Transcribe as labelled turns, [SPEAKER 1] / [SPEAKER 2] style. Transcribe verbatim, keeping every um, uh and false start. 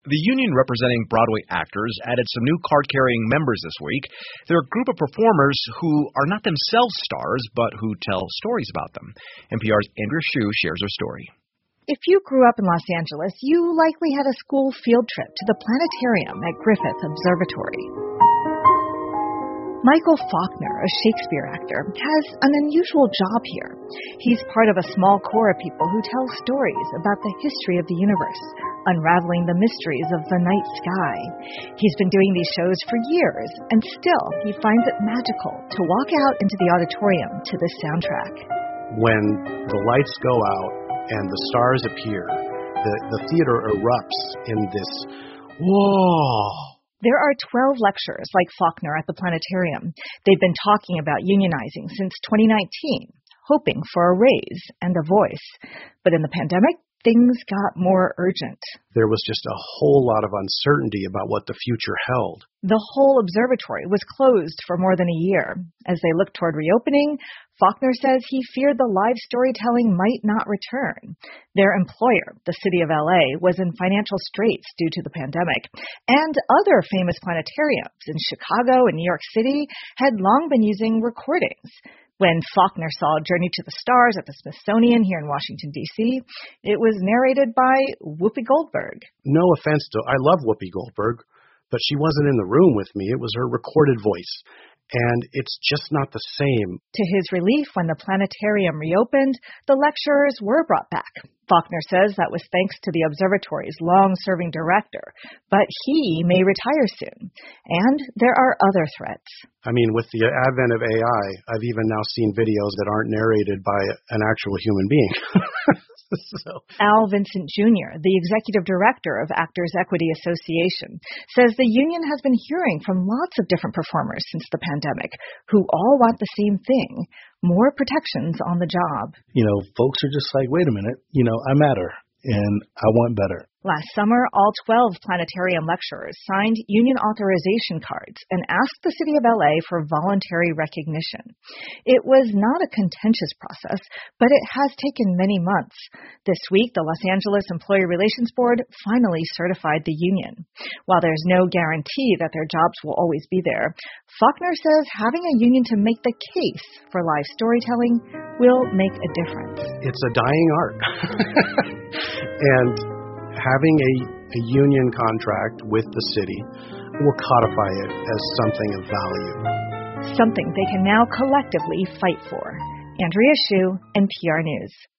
[SPEAKER 1] The union representing Broadway actors added some new card-carrying members this week. They're a group of performers who are not themselves stars, but who tell stories about them. N P R's Andrea Hsu shares her story.
[SPEAKER 2] If you grew up in Los Angeles, you likely had a school field trip to the planetarium at Griffith Observatory. Michael Faulkner, a Shakespeare actor, has an unusual job here. He's part of a small corps of people who tell stories about the history of the universe, unraveling the mysteries of the night sky. He's been doing these shows for years, and still he finds it magical to walk out into the auditorium to this soundtrack.
[SPEAKER 3] When the lights go out and the stars appear, the, the theater erupts in this, whoa!
[SPEAKER 2] There are twelve lecturers like Faulkner at the planetarium. They've been talking about unionizing since twenty nineteen, hoping for a raise and a voice. But in the pandemic, things got more urgent.
[SPEAKER 3] There was just a whole lot of uncertainty about what the future held.
[SPEAKER 2] The whole observatory was closed for more than a year. As they looked toward reopening, Faulkner says he feared the live storytelling might not return. Their employer, the city of L A, was in financial straits due to the pandemic, and other famous planetariums in Chicago and New York City had long been using recordings. When Faulkner saw Journey to the Stars at the Smithsonian here in Washington, D C, it was narrated by Whoopi Goldberg.
[SPEAKER 3] No offense to, I love Whoopi Goldberg, but she wasn't in the room with me. It was her recorded voice. And it's just not the same.
[SPEAKER 2] To his relief, when the planetarium reopened, the lecturers were brought back. Faulkner says that was thanks to the observatory's long-serving director, but he may retire soon. And there are other threats.
[SPEAKER 3] I mean, with the advent of A I, I've even now seen videos that aren't narrated by an actual human being. So.
[SPEAKER 2] Al Vincent Junior, the executive director of Actors Equity Association, says the union has been hearing from lots of different performers since the pandemic who all want the same thing, more protections on the job.
[SPEAKER 4] You know, folks are just like, wait a minute, you know, I matter and I want better.
[SPEAKER 2] Last summer, all twelve planetarium lecturers signed union authorization cards and asked the city of L A for voluntary recognition. It was not a contentious process, but it has taken many months. This week, the Los Angeles Employee Relations Board finally certified the union. While there's no guarantee that their jobs will always be there, Faulkner says having a union to make the case for live storytelling will make a difference.
[SPEAKER 3] It's a dying art. And having a, a union contract with the city will codify it as something of value.
[SPEAKER 2] Something they can now collectively fight for. Andrea Hsu, N P R News.